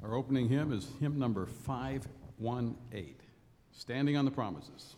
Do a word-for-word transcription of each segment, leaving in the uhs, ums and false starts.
Our opening hymn is hymn number five one eight, Standing on the Promises.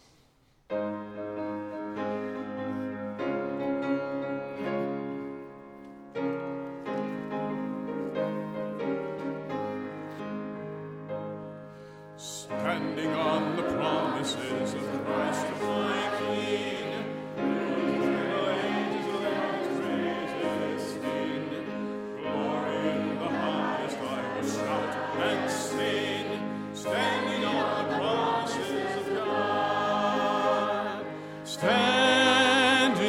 Standing on the promises of Christ my King, the ages let his praises sing. Glory in the highest I will shout and sing, standing on the promises of God. Standing,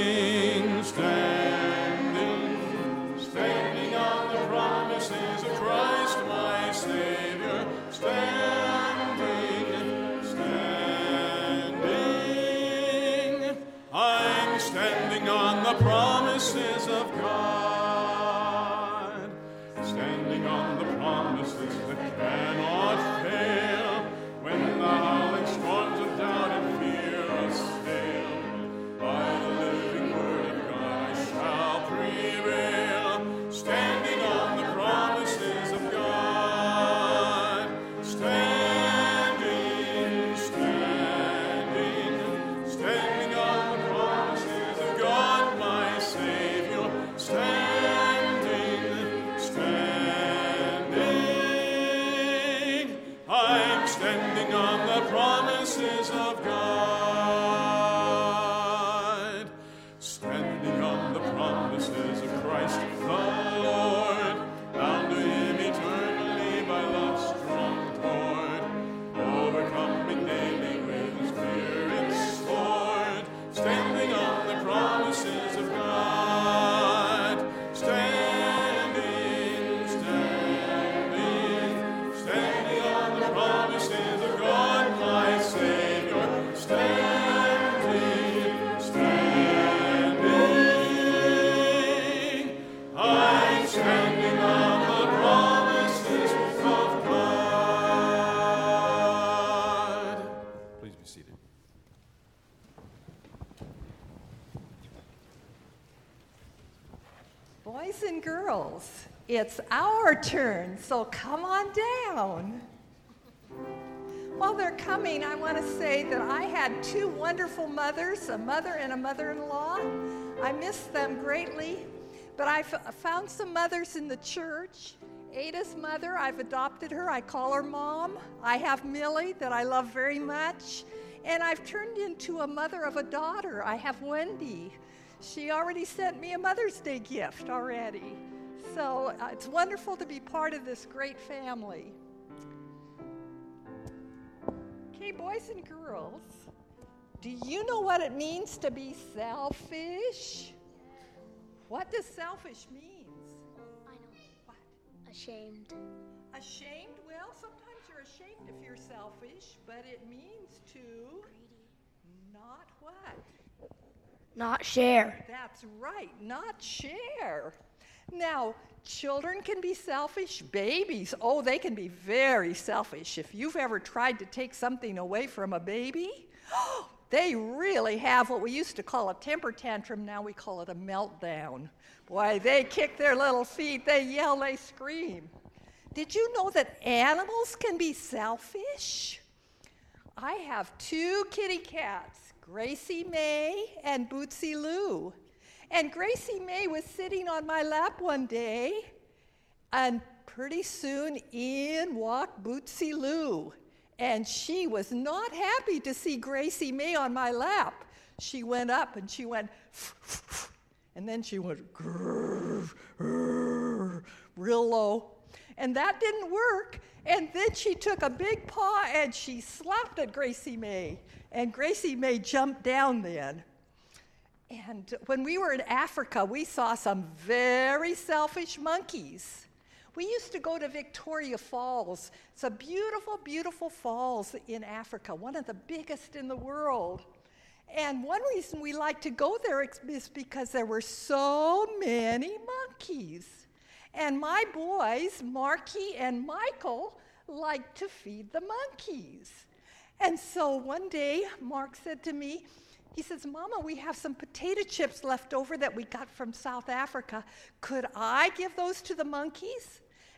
standing, standing on the promises of Christ my Savior. Standing. Standing on the promises of God, standing on the promises that cannot fail, when the howling storms of doubt and fear assail. By the living word of God I shall prevail, standing on the promises of God, standing, standing, standing on the promises of God, my Savior, standing, standing. I'm standing on the promises of God, standing on the promises of Christ the Lord, bound to Him eternally by love's strong cord, overcoming daily with His spirit's sword, standing on the promises of God, standing, standing, standing on the promises of God, my Savior, standing, standing. I'm standing on the promises of God. Please be seated. Boys and girls, it's our turn, so come on down. While they're coming, I want to say that I had two wonderful mothers, a mother and a mother-in-law. I miss them greatly, but I f- found some mothers in the church. Ada's mother, I've adopted her. I call her Mom. I have Millie that I love very much, and I've turned into a mother of a daughter. I have Wendy. She already sent me a Mother's Day gift already. So uh, it's wonderful to be part of this great family. Okay, boys and girls, do you know what it means to be selfish? What does selfish mean? I know. What? Ashamed. Ashamed? Well, sometimes you're ashamed if you're selfish, but it means to Greedy. not what? Not share. That's right, not share. Now, children can be selfish. Babies, oh, they can be very selfish. If you've ever tried to take something away from a baby, they really have what we used to call a temper tantrum. Now we call it a meltdown. Boy, they kick their little feet, they yell, they scream. Did you know that animals can be selfish? I have two kitty cats, Gracie May and Bootsy Lou. And Gracie May was sitting on my lap one day, and pretty soon in walked Bootsy Lou. And she was not happy to see Gracie May on my lap. She went up and she went, and then she went grrr, grrr, real low. And that didn't work. And then she took a big paw and she slapped at Gracie May. And Gracie May jumped down then. And when we were in Africa, we saw some very selfish monkeys. We used to go to Victoria Falls. It's a beautiful, beautiful falls in Africa, one of the biggest in the world. And one reason we like to go there is because there were so many monkeys. And my boys, Marky and Michael, liked to feed the monkeys. And so one day, Mark said to me, he says, Mama, we have some potato chips left over that we got from South Africa. Could I give those to the monkeys?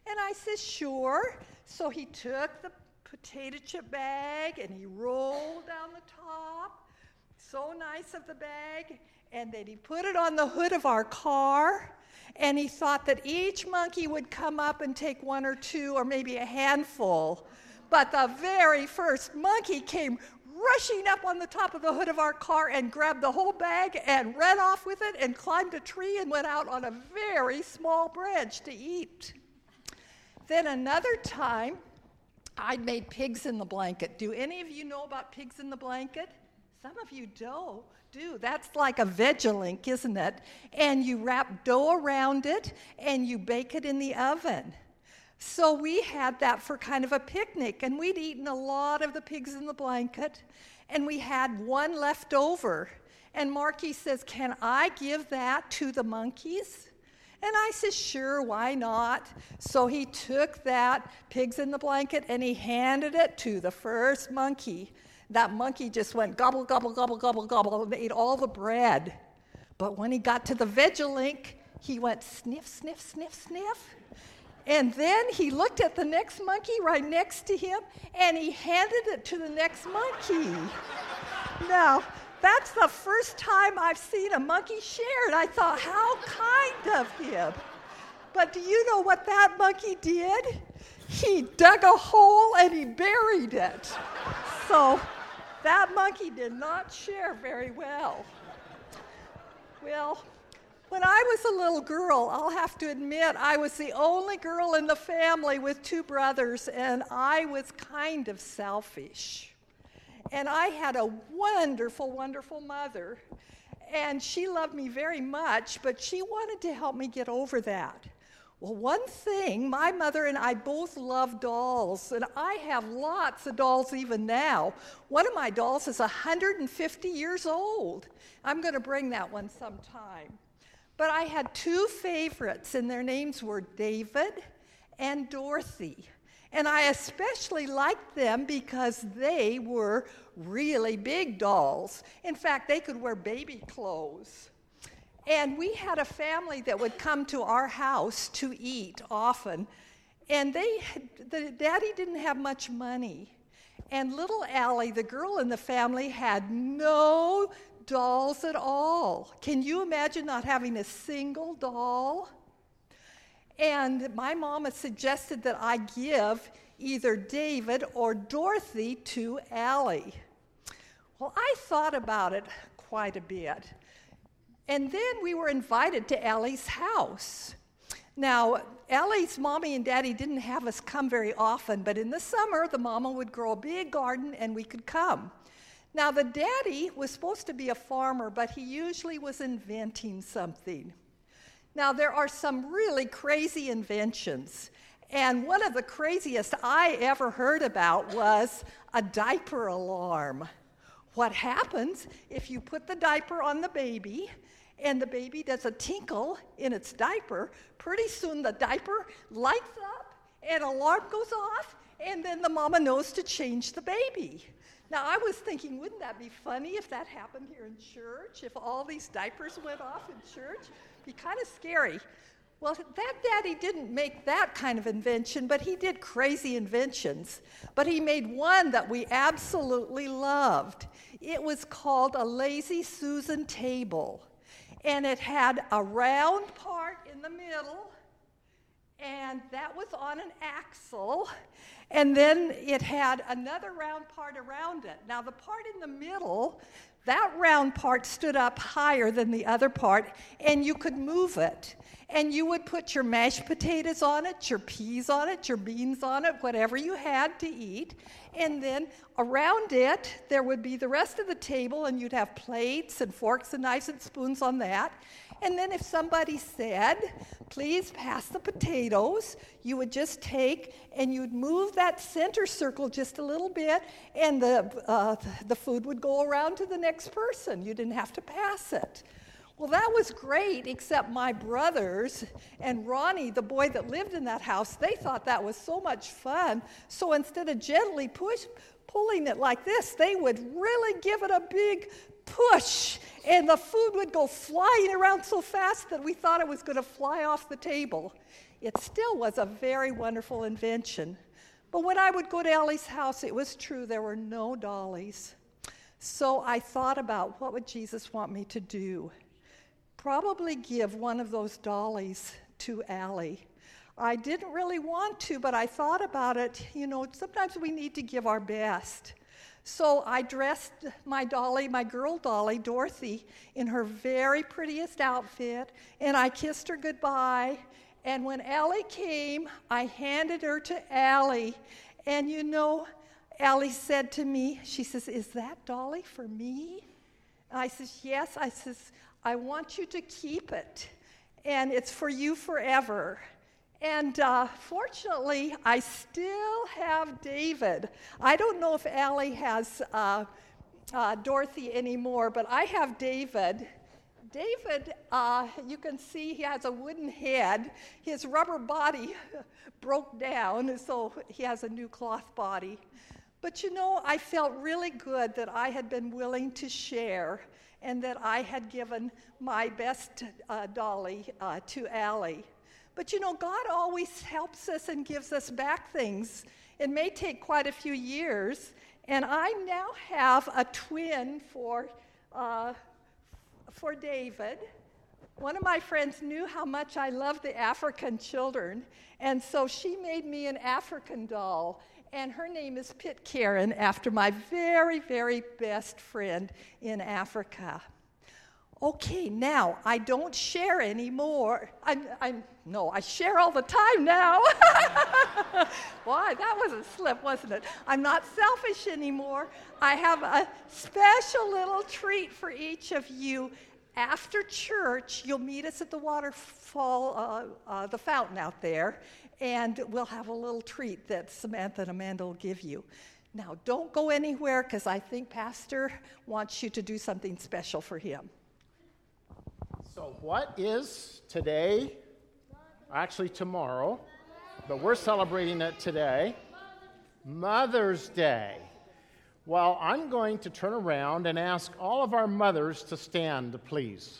And I said, sure. So he took the potato chip bag and he rolled down the top, so nice of the bag, and then he put it on the hood of our car, and he thought that each monkey would come up and take one or two or maybe a handful. But the very first monkey came rushing up on the top of the hood of our car and grabbed the whole bag and ran off with it and climbed a tree and went out on a very small branch to eat. Then another time, I made pigs in the blanket. Do any of you know about pigs in the blanket? Some of you do. Do. That's like a Vegilink, isn't it? And you wrap dough around it and you bake it in the oven. So we had that for kind of a picnic, and we'd eaten a lot of the pigs in the blanket, and we had one left over. And Marky says, can I give that to the monkeys? And I said, sure, why not? So he took that pigs in the blanket and he handed it to the first monkey. That monkey just went gobble, gobble, gobble, gobble, gobble, and ate all the bread. But when he got to the Vegilink, he went sniff, sniff, sniff, sniff. And then he looked at the next monkey right next to him, and he handed it to the next monkey. Now, that's the first time I've seen a monkey share, and I thought, how kind of him. But do you know what that monkey did? He dug a hole and he buried it. So that monkey did not share very well. Well, when I was a little girl, I'll have to admit, I was the only girl in the family with two brothers, and I was kind of selfish. And I had a wonderful, wonderful mother, and she loved me very much, but she wanted to help me get over that. Well, one thing, my mother and I both love dolls, and I have lots of dolls even now. One of my dolls is one hundred fifty years old. I'm going to bring that one sometime. But I had two favorites, and their names were David and Dorothy. And I especially liked them because they were really big dolls. In fact, they could wear baby clothes. And we had a family that would come to our house to eat often. And they, the daddy didn't have much money. And little Allie, the girl in the family, had no dolls at all. Can you imagine not having a single doll? And my mama suggested that I give either David or Dorothy to Allie. Well, I thought about it quite a bit. And then we were invited to Allie's house. Now, Allie's mommy and daddy didn't have us come very often, but in the summer, the mama would grow a big garden and we could come. Now, the daddy was supposed to be a farmer, but he usually was inventing something. Now, there are some really crazy inventions, and one of the craziest I ever heard about was a diaper alarm. What happens if you put the diaper on the baby, and the baby does a tinkle in its diaper, pretty soon the diaper lights up, and alarm goes off, and then the mama knows to change the baby. Now, I was thinking, wouldn't that be funny if that happened here in church, if all these diapers went off in church? Be kind of scary. Well, that daddy didn't make that kind of invention, but he did crazy inventions. But he made one that we absolutely loved. It was called a Lazy Susan table. And it had a round part in the middle, and that was on an axle. And then it had another round part around it. Now, the part in the middle, that round part stood up higher than the other part, and you could move it. And you would put your mashed potatoes on it, your peas on it, your beans on it, whatever you had to eat. And then around it, there would be the rest of the table, and you'd have plates and forks and knives and spoons on that. And then if somebody said, please pass the potatoes, you would just take and you'd move that center circle just a little bit, and the, uh, the food would go around to the next person. You didn't have to pass it. Well, that was great, except my brothers and Ronnie, the boy that lived in that house, they thought that was so much fun. So instead of gently push, pulling it like this, they would really give it a big push, and the food would go flying around so fast that we thought it was going to fly off the table. It still was a very wonderful invention. But when I would go to Ellie's house, it was true, there were no dollies. So I thought about, what would Jesus want me to do? Probably give one of those dollies to Allie. I didn't really want to, but I thought about it. You know, sometimes we need to give our best. So I dressed my dolly, my girl dolly, Dorothy, in her very prettiest outfit, and I kissed her goodbye. And when Allie came, I handed her to Allie. And you know, Allie said to me, she says, "Is that dolly for me?" I says, "Yes." I says, "I want you to keep it, and it's for you forever." And uh, fortunately, I still have David. I don't know if Allie has uh, uh, Dorothy anymore, but I have David. David, uh, you can see he has a wooden head. His rubber body broke down, so he has a new cloth body. But you know, I felt really good that I had been willing to share and that I had given my best uh, dolly uh, to Allie. But you know, God always helps us and gives us back things. It may take quite a few years, and I now have a twin for uh, for David. One of my friends knew how much I love the African children, and so she made me an African doll, and her name is Pitcairn, after my very, very best friend in Africa. Okay, now, I don't share anymore. I'm, I'm, no, I share all the time now. Why, that was a slip, wasn't it? I'm not selfish anymore. I have a special little treat for each of you. After church, you'll meet us at the waterfall, uh, uh, the fountain out there, and we'll have a little treat that Samantha and Amanda will give you. Now, don't go anywhere, because I think Pastor wants you to do something special for him. So what is today, actually tomorrow, but we're celebrating it today, Mother's Day. Well, I'm going to turn around and ask all of our mothers to stand, please.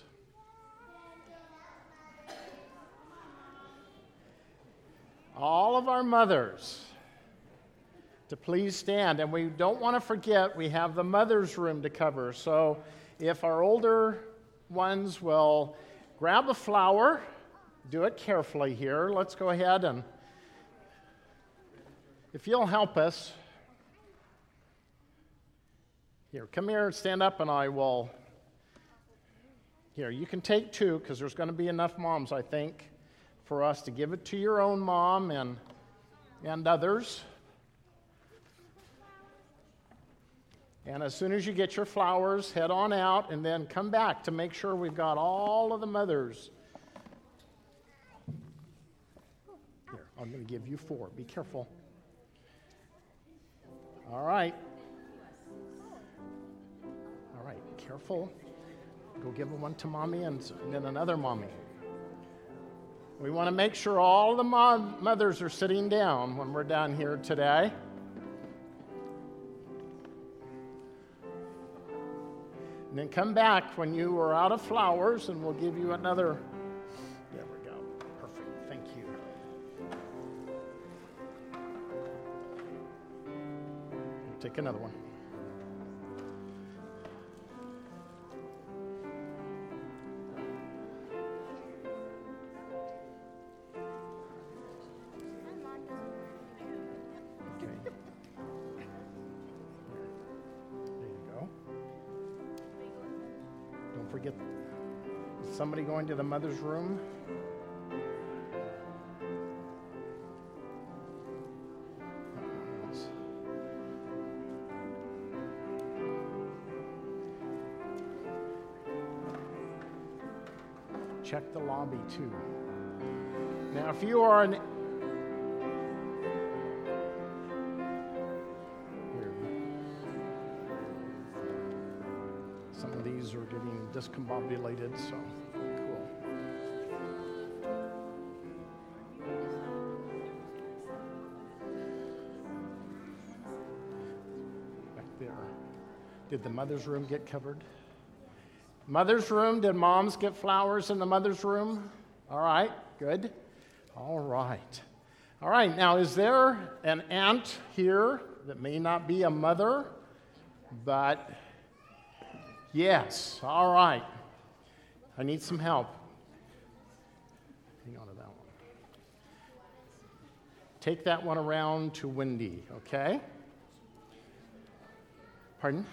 All of our mothers to please stand. And we don't want to forget, we have the mother's room to cover. So if our older ones will grab a flower, do it carefully here. Let's go ahead and, if you'll help us, here, come here and stand up and I will, here, you can take two because there's going to be enough moms, I think, for us to give it to your own mom and, and others. And as soon as you get your flowers, head on out and then come back to make sure we've got all of the mothers. Here, I'm going to give you four. Be careful. All right. All right, careful. Go give one to Mommy and then another Mommy. We want to make sure all the mo- mothers are sitting down when we're down here today. And then come back when you are out of flowers and we'll give you another. There we go. Perfect. Thank you. Take another one. Forget somebody going to the mother's room. Check the lobby too. Now, if you are an Some of these are getting discombobulated, so cool. Back there. Did the mother's room get covered? Mother's room, did moms get flowers in the mother's room? All right, good. All right. All right, now is there an aunt here that may not be a mother, but yes, all right. I need some help. Hang on to that one. Take that one around to Wendy, okay? Pardon?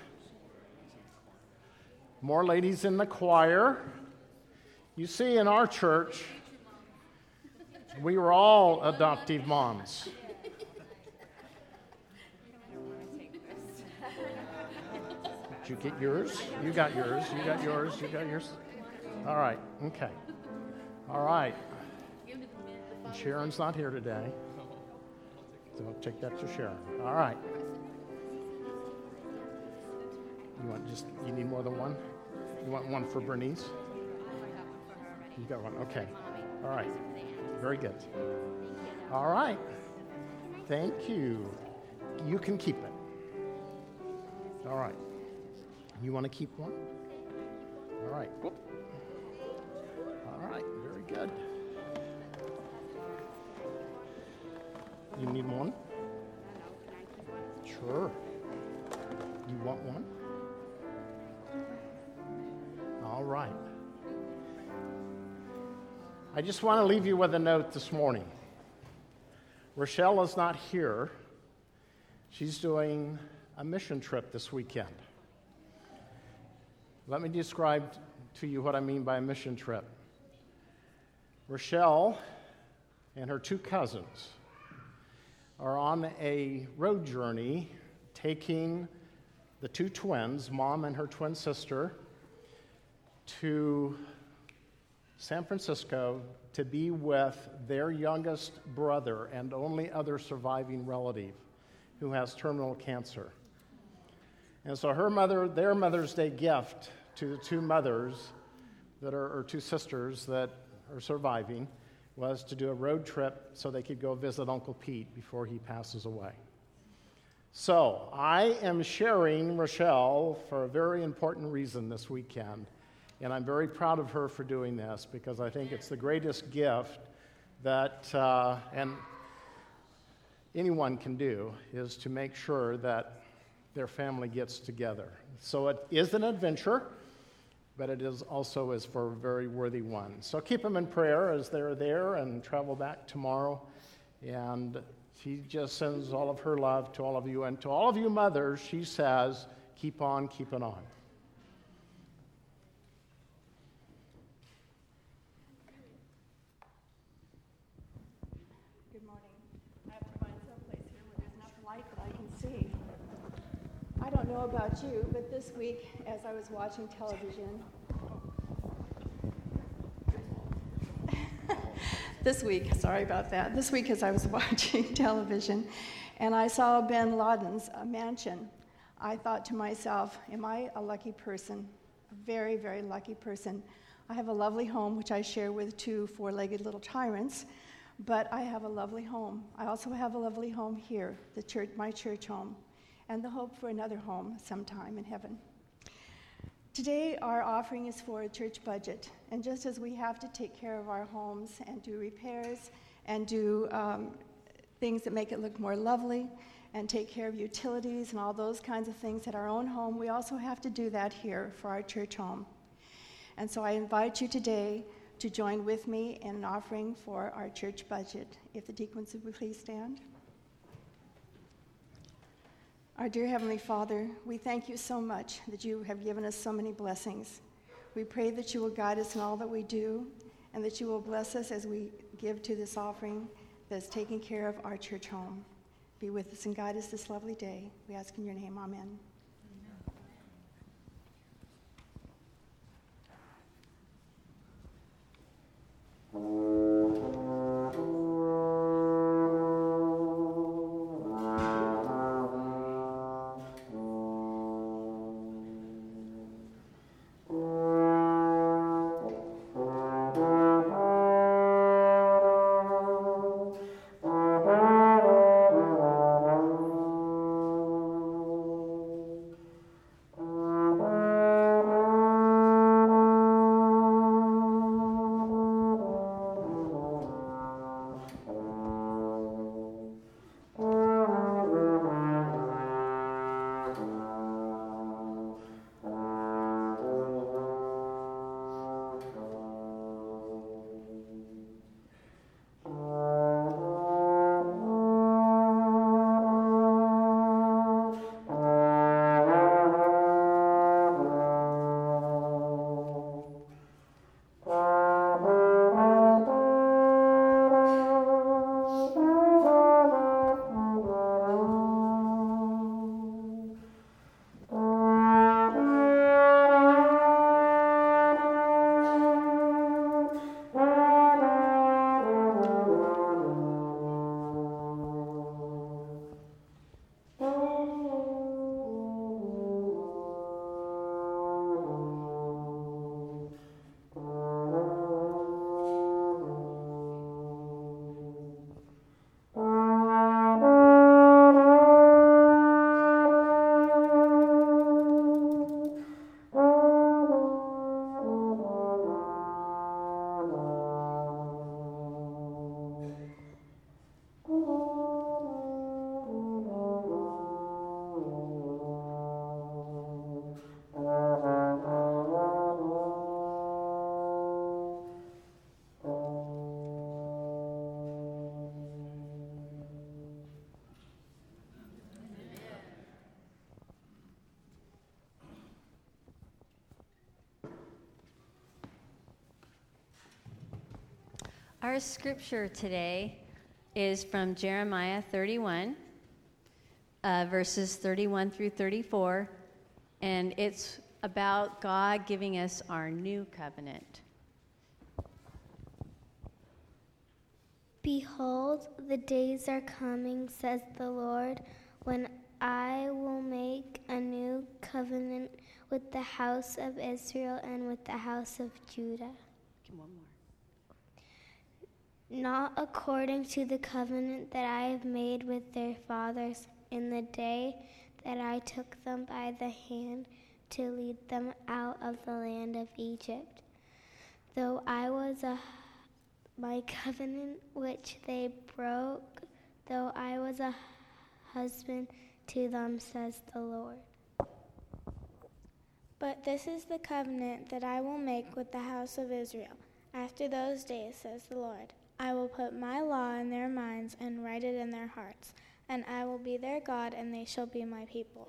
More ladies in the choir. You see, in our church, we were all adoptive moms. Did you get yours? You got yours. You got yours. You got yours. All right. Okay. All right. Sharon's not here today, so I'll take that to Sharon. All right. You want just? You need more than one? You want one for Bernice? You got one. Okay. All right. Very good. All right. Thank you. You can keep it. All right. You want to keep one? All right. Whoop. All right. Very good. You need one? Sure. You want one? All right. I just want to leave you with a note this morning. Rochelle is not here. She's doing a mission trip this weekend. Let me describe to you what I mean by a mission trip. Rochelle and her two cousins are on a road journey taking the two twins, mom and her twin sister, to San Francisco to be with their youngest brother and only other surviving relative who has terminal cancer. And so her mother, their Mother's Day gift to the two mothers that are, or two sisters that are surviving, was to do a road trip so they could go visit Uncle Pete before he passes away. So I am sharing Rochelle for a very important reason this weekend. And I'm very proud of her for doing this because I think it's the greatest gift that uh, and anyone can do is to make sure that their family gets together. So it is an adventure, but it is also is for a very worthy one. So keep them in prayer as they're there and travel back tomorrow. And she just sends all of her love to all of you. And to all of you mothers, she says, keep on keeping on. I don't know about you, but this week, as I was watching television, this week, sorry about that, this week as I was watching television, and I saw bin Laden's uh, mansion, I thought to myself, am I a lucky person? A very, very lucky person. I have a lovely home, which I share with two four-legged little tyrants, but I have a lovely home. I also have a lovely home here, the church, my church home, and the hope for another home sometime in heaven. Today, our offering is for a church budget, and just as we have to take care of our homes and do repairs and do um, things that make it look more lovely and take care of utilities and all those kinds of things at our own home, we also have to do that here for our church home. And so I invite you today to join with me in an offering for our church budget. If the deacons would please stand. Our dear Heavenly Father, we thank you so much that you have given us so many blessings. We pray that you will guide us in all that we do and that you will bless us as we give to this offering that is taking care of our church home. Be with us and guide us this lovely day. We ask in your name, amen. Our scripture today is from Jeremiah thirty-one, uh, verses thirty-one through thirty-four, and it's about God giving us our new covenant. Behold, the days are coming, says the Lord, when I will make a new covenant with the house of Israel and with the house of Judah. One more. Not according to the covenant that I have made with their fathers in the day that I took them by the hand to lead them out of the land of Egypt. Though I was a my covenant which they broke, though I was a husband to them, says the Lord. But this is the covenant that I will make with the house of Israel. After those days, says the Lord, I will put my law in their minds and write it in their hearts, and I will be their God, and they shall be my people.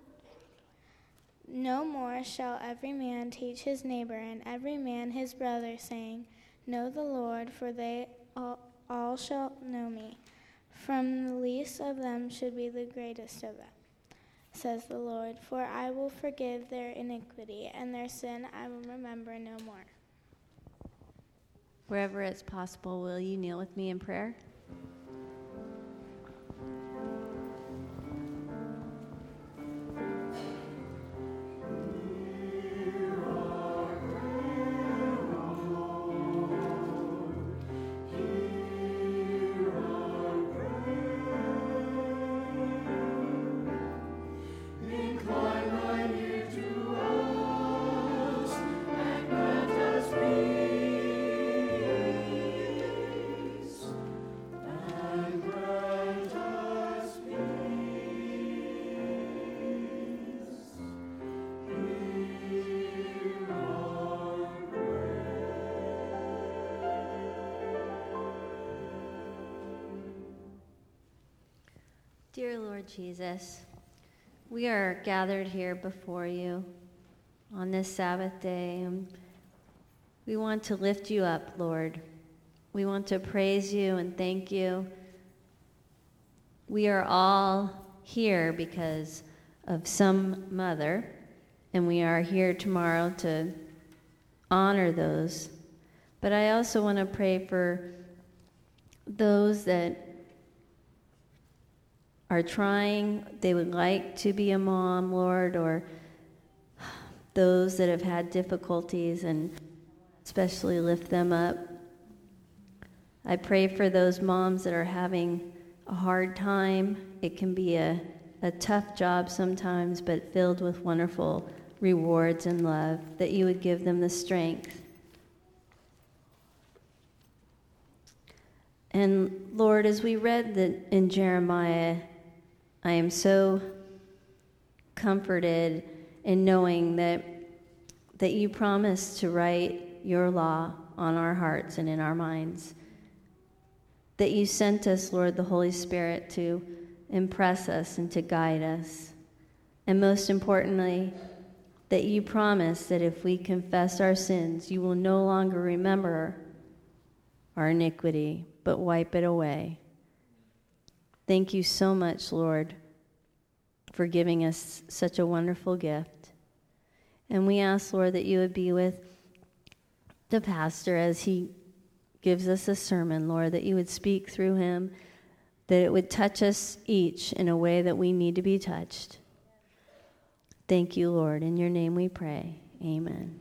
No more shall every man teach his neighbor and every man his brother, saying, Know the Lord, for they all, all shall know me. From the least of them should be the greatest of them, says the Lord, for I will forgive their iniquity, and their sin I will remember no more. Wherever it's possible, will you kneel with me in prayer? Dear Lord Jesus, we are gathered here before you on this Sabbath day, and we want to lift you up, Lord. We want to praise you and thank you. We are all here because of some mother, and we are here tomorrow to honor those. But I also want to pray for those that are trying, they would like to be a mom, Lord, or those that have had difficulties, and especially lift them up. I pray for those moms that are having a hard time. It can be a, a tough job sometimes, but filled with wonderful rewards and love, that you would give them the strength. And Lord, as we read that in Jeremiah, I am so comforted in knowing that that you promised to write your law on our hearts and in our minds. That you sent us, Lord, the Holy Spirit to impress us and to guide us. And most importantly, that you promise that if we confess our sins, you will no longer remember our iniquity, but wipe it away. Thank you so much, Lord, for giving us such a wonderful gift. And we ask, Lord, that you would be with the pastor as he gives us a sermon, Lord, that you would speak through him, that it would touch us each in a way that we need to be touched. Thank you, Lord. In your name we pray. Amen.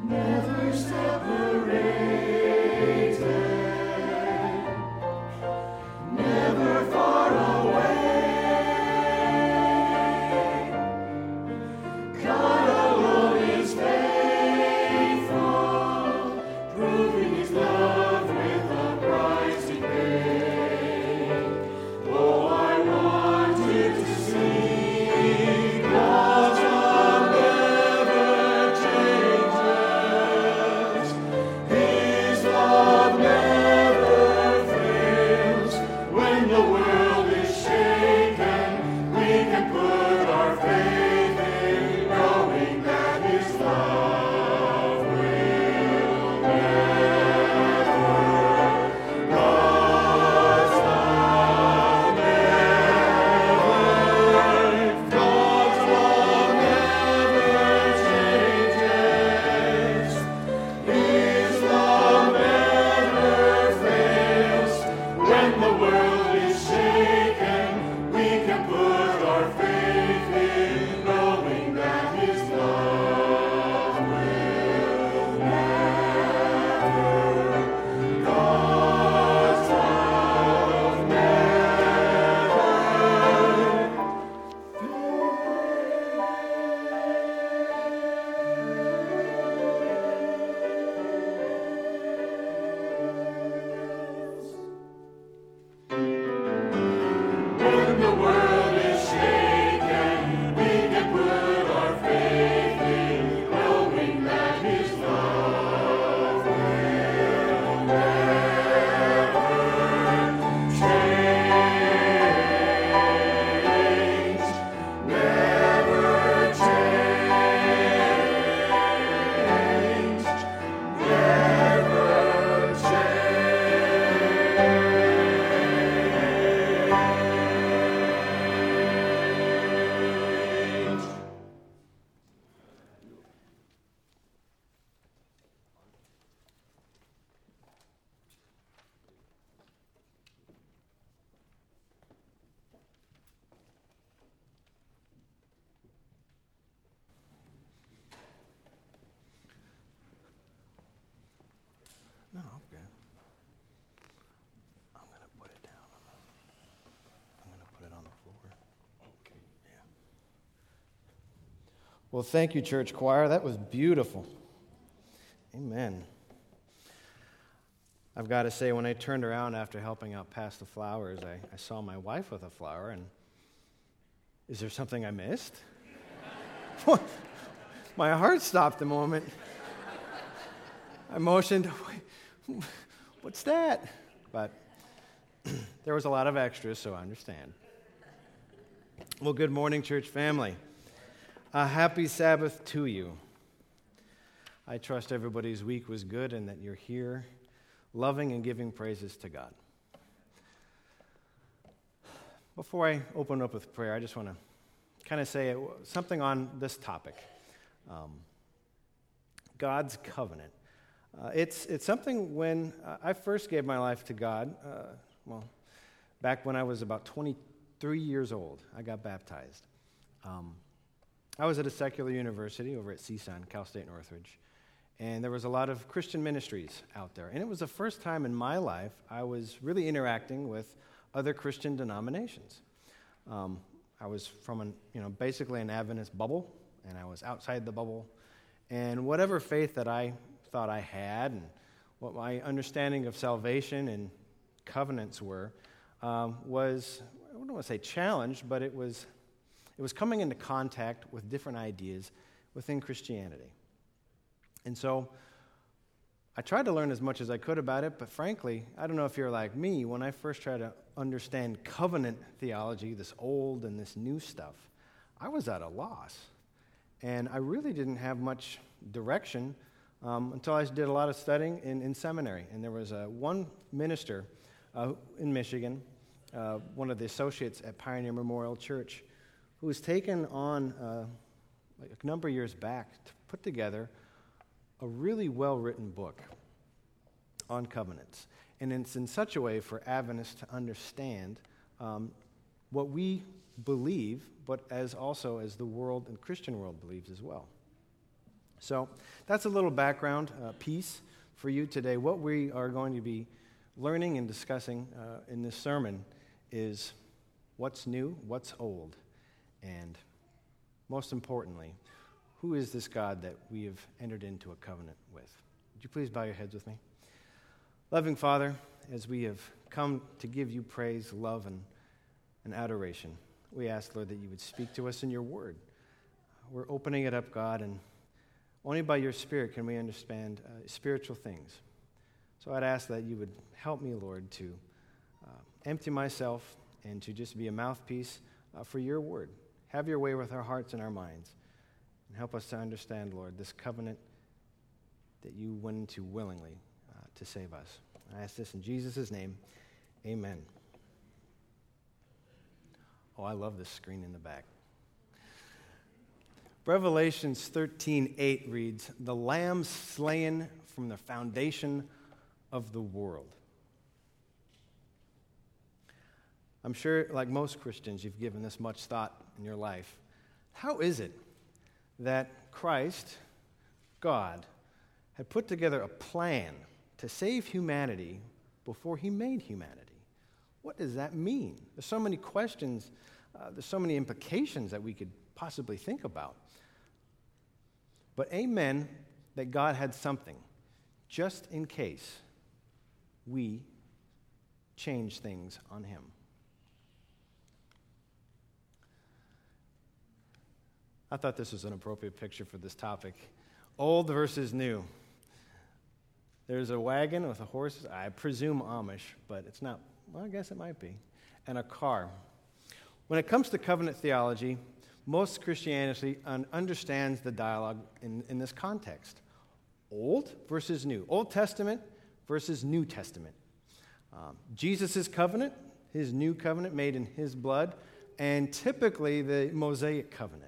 No, okay. I'm going to put it down. I'm going to put it on the floor. Okay. Yeah. Well, thank you, church choir. That was beautiful. Amen. I've got to say, when I turned around after helping out pass the flowers, I, I saw my wife with a flower, and is there something I missed? My heart stopped a moment. I motioned, what's that? But there was a lot of extras, so I understand. Well, good morning, church family. A happy Sabbath to you. I trust everybody's week was good and that you're here loving and giving praises to God. Before I open up with prayer, I just want to kind of say something on this topic. Um, God's covenant. Uh, it's it's something when uh, I first gave my life to God, uh, well, back when I was about twenty-three years old, I got baptized. Um, I was at a secular university over at C S U N, Cal State Northridge, and there was a lot of Christian ministries out there. And it was the first time in my life I was really interacting with other Christian denominations. Um, I was from, an, you know, basically an Adventist bubble, and I was outside the bubble. And whatever faith that I thought I had and what my understanding of salvation and covenants were um, was, I don't want to say challenged, but it was it was coming into contact with different ideas within Christianity. And so I tried to learn as much as I could about it, but frankly, I don't know if you're like me, when I first tried to understand covenant theology, this old and this new stuff, I was at a loss. And I really didn't have much direction um, until I did a lot of studying in, in seminary. And there was uh, one minister uh, in Michigan, uh, one of the associates at Pioneer Memorial Church, who was taken on uh, like a number of years back to put together a really well-written book on covenants. And it's in such a way for Adventists to understand um, what we believe, but as also as the world and Christian world believes as well. So that's a little background uh, piece for you today. What we are going to be learning and discussing uh, in this sermon is what's new, what's old, and most importantly, who is this God that we have entered into a covenant with? Would you please bow your heads with me? Loving Father, as we have come to give you praise, love, and, and adoration, we ask, Lord, that you would speak to us in your word. We're opening it up, God, and only by your Spirit can we understand uh, spiritual things. So I'd ask that you would help me, Lord, to uh, empty myself and to just be a mouthpiece uh, for your word. Have your way with our hearts and our minds. And help us to understand, Lord, this covenant that you went into willingly uh, to save us. I ask this in Jesus' name. Amen. Oh, I love this screen in the back. Revelations thirteen eight reads, "The Lamb slain from the foundation of the world." I'm sure, like most Christians, you've given this much thought in your life. How is it that Christ, God, had put together a plan to save humanity before he made humanity? What does that mean? There's so many questions, uh, there's so many implications that we could possibly think about. But amen that God had something, just in case we change things on him. I thought this was an appropriate picture for this topic. Old versus new. There's a wagon with a horse, I presume Amish, but it's not. Well, I guess it might be. And a car. When it comes to covenant theology, most Christianity un- understands the dialogue in, in this context. Old versus new. Old Testament versus New Testament. Um, Jesus' covenant, his new covenant made in his blood, and typically the Mosaic covenant.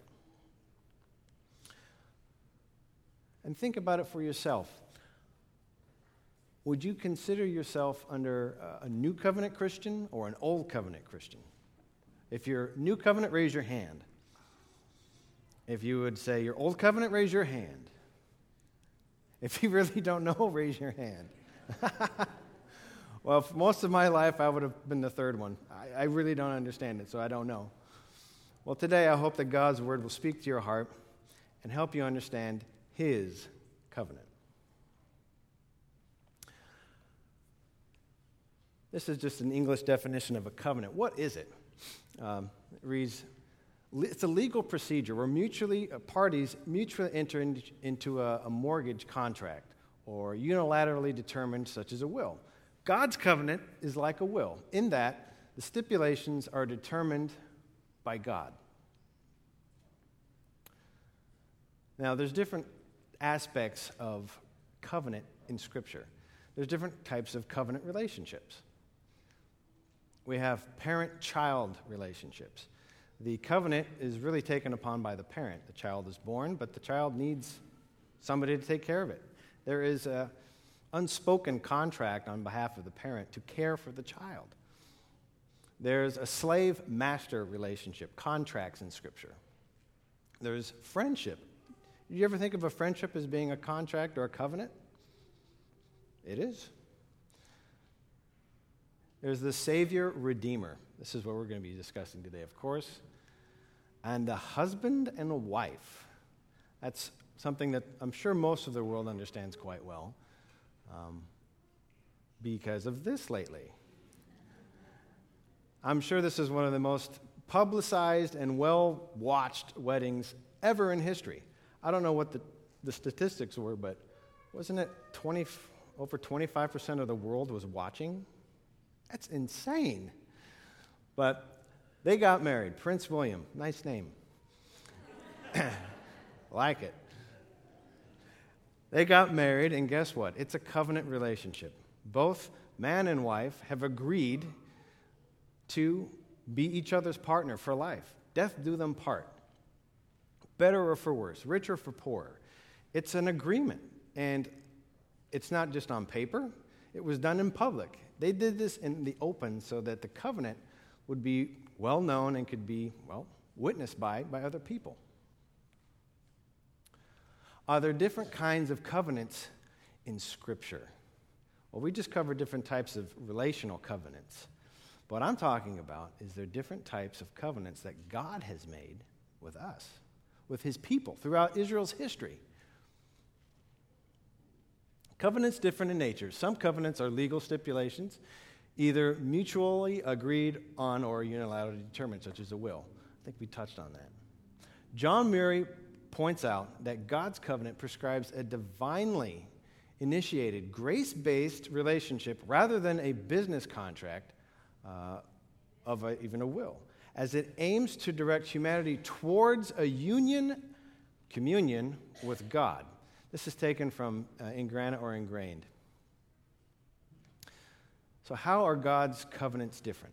And think about it for yourself. Would you consider yourself under a new covenant Christian or an old covenant Christian? If you're new covenant, raise your hand. If you would say you're old covenant, raise your hand. If you really don't know, raise your hand. Well, for most of my life, I would have been the third one. I, I really don't understand it, so I don't know. Well, today I hope that God's word will speak to your heart and help you understand his covenant. This is just an English definition of a covenant. What is it? Um, it reads, it's a legal procedure where mutually uh, parties mutually enter in, into a, a mortgage contract or unilaterally determined, such as a will. God's covenant is like a will in that the stipulations are determined by God. Now, there's different aspects of covenant in Scripture. There's different types of covenant relationships. We have parent-child relationships. The covenant is really taken upon by the parent. The child is born, but the child needs somebody to take care of it. There is an unspoken contract on behalf of the parent to care for the child. There's a slave-master relationship, contracts in Scripture. There's friendship. Do you ever think of a friendship as being a contract or a covenant? It is. There's the Savior-Redeemer. This is what we're going to be discussing today, of course. And the husband and a wife. That's something that I'm sure most of the world understands quite well um, because of this lately. I'm sure this is one of the most publicized and well-watched weddings ever in history. I don't know what the, the statistics were, but wasn't it twenty, over twenty-five percent of the world was watching? That's insane. But they got married. Prince William, nice name. Like it. They got married, and guess what? It's a covenant relationship. Both man and wife have agreed to be each other's partner for life. Death do them part. Better or for worse, rich or for poorer. It's an agreement, and it's not just on paper. It was done in public. They did this in the open so that the covenant would be well known and could be, well, witnessed by by other people. Are there different kinds of covenants in Scripture? Well, we just covered different types of relational covenants. What I'm talking about is there different types of covenants that God has made with us, with his people throughout Israel's history. Covenants different in nature. Some covenants are legal stipulations, either mutually agreed on or unilaterally determined, such as a will. I think we touched on that. John Murray points out that God's covenant prescribes a divinely initiated, grace-based relationship rather than a business contract uh, of a, even a will, as it aims to direct humanity towards a union, communion with God. This is taken from uh, In Granite or Ingrained. So how are God's covenants different?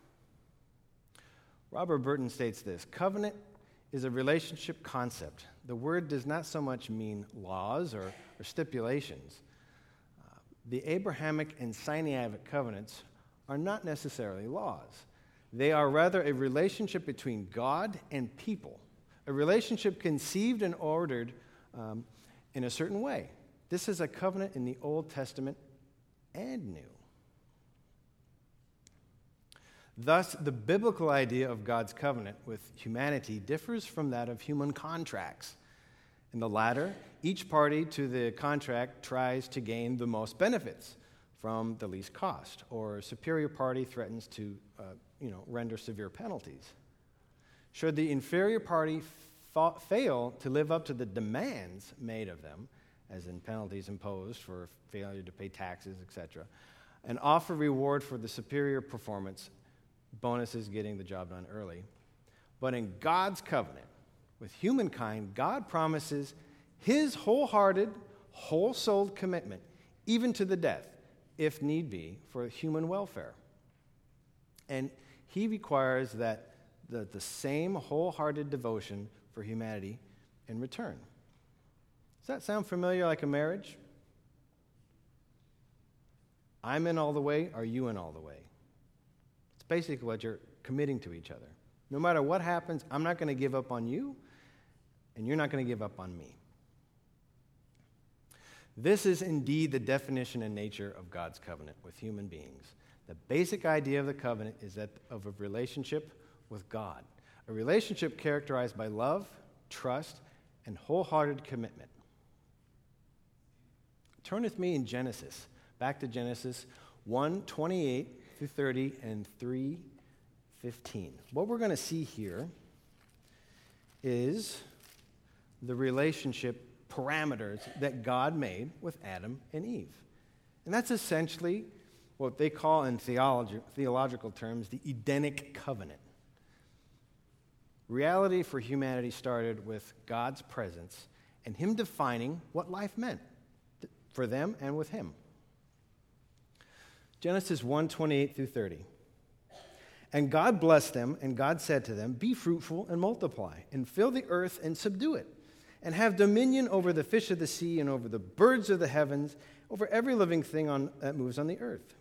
Robert Burton states this: covenant is a relationship concept. The word does not so much mean laws or, or stipulations. Uh, the Abrahamic and Sinaitic covenants are not necessarily laws. They are rather a relationship between God and people, a relationship conceived and ordered um, in a certain way. This is a covenant in the Old Testament and New. Thus, the biblical idea of God's covenant with humanity differs from that of human contracts. In the latter, each party to the contract tries to gain the most benefits from the least cost, or a superior party threatens to uh, you know, render severe penalties. Should the inferior party fa- fail to live up to the demands made of them, as in penalties imposed for failure to pay taxes, et cetera, and offer reward for the superior performance, bonuses getting the job done early. But in God's covenant with humankind, God promises his wholehearted, whole-souled commitment, even to the death, if need be, for human welfare. And he requires that the, the same wholehearted devotion for humanity in return. Does that sound familiar, like a marriage? I'm in all the way, are you in all the way? It's basically what you're committing to each other. No matter what happens, I'm not going to give up on you, and you're not going to give up on me. This is indeed the definition and nature of God's covenant with human beings. The basic idea of the covenant is that of a relationship with God, a relationship characterized by love, trust, and wholehearted commitment. Turn with me in Genesis, back to Genesis one, twenty-eight through thirty and three fifteen. What we're going to see here is the relationship parameters that God made with Adam and Eve. And that's essentially what they call in theology, theological terms the Edenic covenant. Reality for humanity started with God's presence and him defining what life meant for them and with him. Genesis one, twenty-eight through thirty. And God blessed them, and God said to them, "Be fruitful and multiply, and fill the earth and subdue it, and have dominion over the fish of the sea and over the birds of the heavens, over every living thing on, that moves on the earth."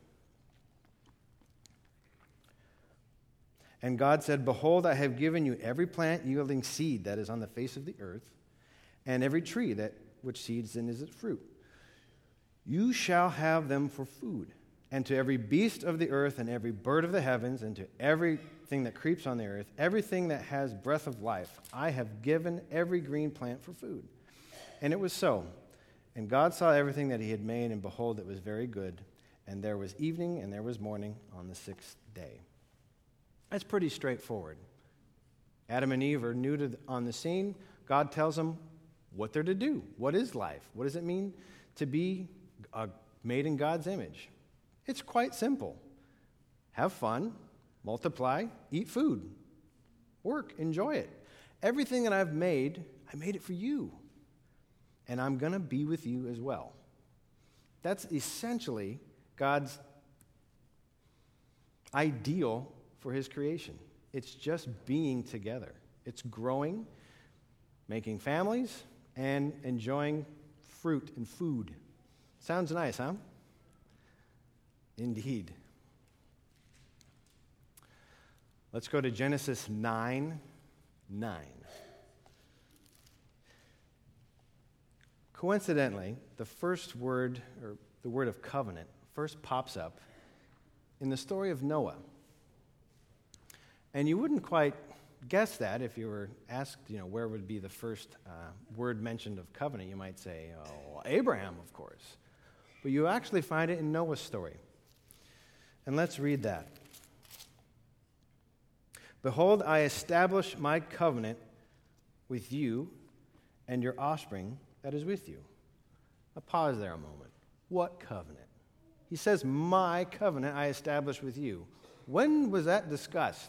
And God said, "Behold, I have given you every plant yielding seed that is on the face of the earth, and every tree that which seeds in its fruit. You shall have them for food. And to every beast of the earth and every bird of the heavens and to everything that creeps on the earth, everything that has breath of life, I have given every green plant for food." And it was so. And God saw everything that he had made, and behold, it was very good. And there was evening and there was morning on the sixth day. That's pretty straightforward. Adam and Eve are new to the, on the scene. God tells them what they're to do. What is life? What does it mean to be uh, made in God's image? It's quite simple. Have fun, multiply, eat food, work, enjoy it. Everything that I've made, I made it for you. And I'm going to be with you as well. That's essentially God's ideal for his creation. It's just being together. It's growing, making families, and enjoying fruit and food. Sounds nice, huh? Indeed. Let's go to Genesis nine nine. Coincidentally, the first word, or the word of covenant, first pops up in the story of Noah. And you wouldn't quite guess that if you were asked, you know, where would be the first uh, word mentioned of covenant. You might say, oh, Abraham, of course. But you actually find it in Noah's story. And let's read that. Behold, I establish my covenant with you and your offspring that is with you. Now pause there a moment. What covenant? He says, my covenant I establish with you. When was that discussed?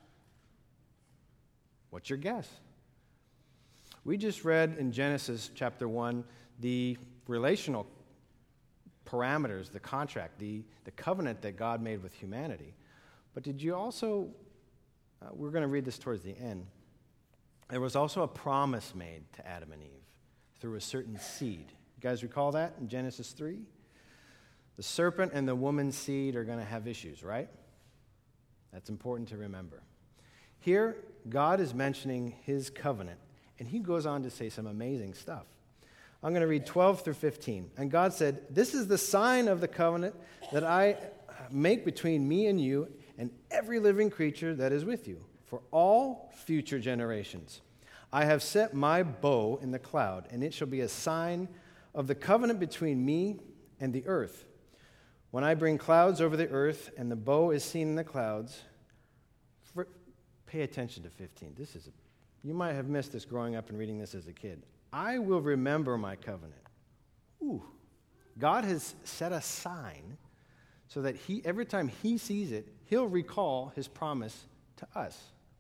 What's your guess? We just read in Genesis chapter one the relational parameters, the contract, the, the covenant that God made with humanity. But did you also, uh, we're going to read this towards the end, there was also a promise made to Adam and Eve through a certain seed. You guys recall that in Genesis three? The serpent and the woman's seed are going to have issues, right? That's important to remember. Here, God is mentioning his covenant, and he goes on to say some amazing stuff. I'm going to read twelve through fifteen. And God said, this is the sign of the covenant that I make between me and you and every living creature that is with you for all future generations. I have set my bow in the cloud, and it shall be a sign of the covenant between me and the earth. When I bring clouds over the earth and the bow is seen in the clouds, for, pay attention to fifteen. This is a, you might have missed this growing up and reading this as a kid. I will remember my covenant. Ooh. God has set a sign so that he, every time he sees it, he'll recall his promise to us.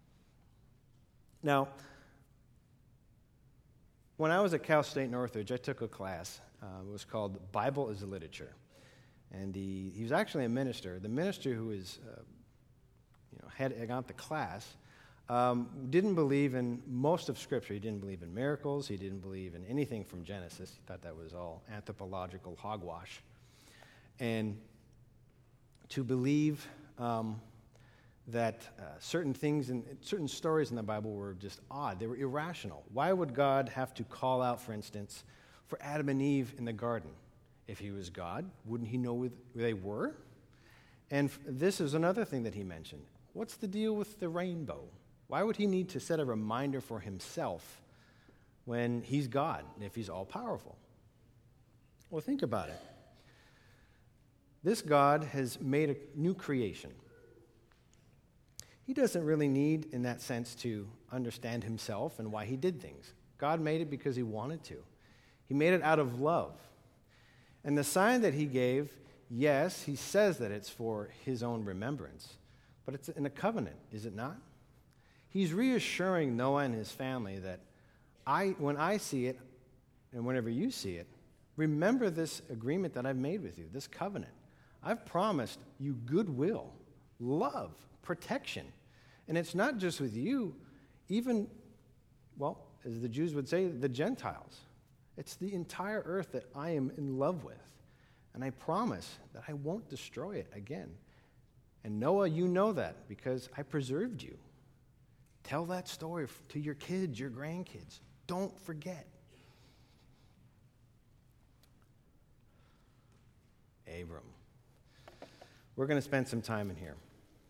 Now, when I was at Cal State Northridge, I took a class. Uh, it was called Bible as Literature. And the, he was actually a minister. The minister who was, uh, you know, had, had got the class um, didn't believe in most of Scripture. He didn't believe in miracles. He didn't believe in anything from Genesis. He thought that was all anthropological hogwash. And to believe um, that uh, certain things and certain stories in the Bible were just odd. They were irrational. Why would God have to call out, for instance, for Adam and Eve in the garden? If he was God, wouldn't he know where they were? And this is another thing that he mentioned. What's the deal with the rainbow? Why would he need to set a reminder for himself when he's God, if he's all-powerful? Well, think about it. This God has made a new creation. He doesn't really need, in that sense, to understand himself and why he did things. God made it because he wanted to. He made it out of love. And the sign that he gave, yes, he says that it's for his own remembrance, but it's in a covenant, is it not? He's reassuring Noah and his family that I, when I see it, and whenever you see it, remember this agreement that I've made with you, this covenant. I've promised you goodwill, love, protection. And it's not just with you, even, well, as the Jews would say, the Gentiles. It's the entire earth that I am in love with. And I promise that I won't destroy it again. And Noah, you know that because I preserved you. Tell that story to your kids, your grandkids. Don't forget. Abram. We're going to spend some time in here.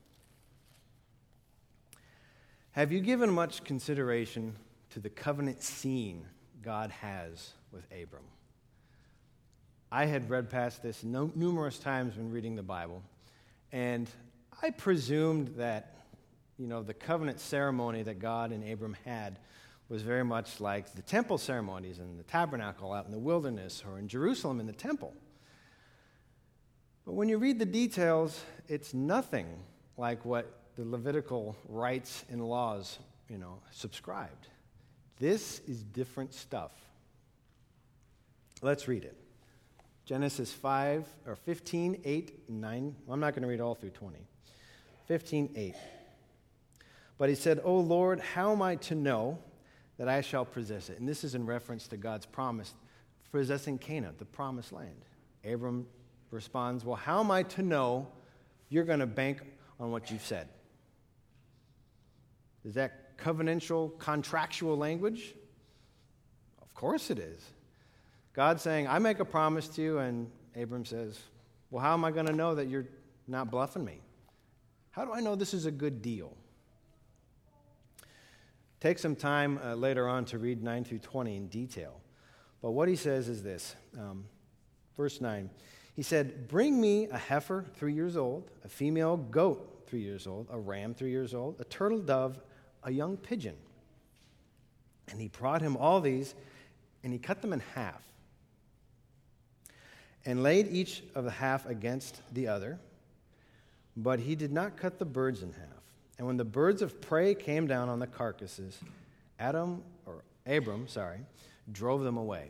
Have you given much consideration to the covenant scene God has with Abram? I had read past this no, numerous times when reading the Bible, and I presumed that, you know, the covenant ceremony that God and Abram had was very much like the temple ceremonies in the tabernacle out in the wilderness or in Jerusalem in the temple. But when you read the details, it's nothing like what the Levitical rites and laws, you know, subscribed. This is different stuff. Let's read it. Genesis five, or fifteen, eight, nine. Well, I'm not going to read all through twenty. fifteen, eight. But he said, O Lord, how am I to know that I shall possess it? And this is in reference to God's promise possessing Canaan, the promised land. Abram responds, well, how am I to know you're going to bank on what you've said? Is that covenantal, contractual language? Of course it is. God's saying, I make a promise to you, and Abram says, well, how am I going to know that you're not bluffing me? How do I know this is a good deal? Take some time uh, later on to read nine through twenty in detail. But what he says is this, um, verse nine. He said, bring me a heifer three years old, a female goat three years old, a ram three years old, a turtle dove, a young pigeon. And he brought him all these, and he cut them in half, and laid each of the half against the other, but he did not cut the birds in half. And when the birds of prey came down on the carcasses, Adam, or Abram, sorry, drove them away.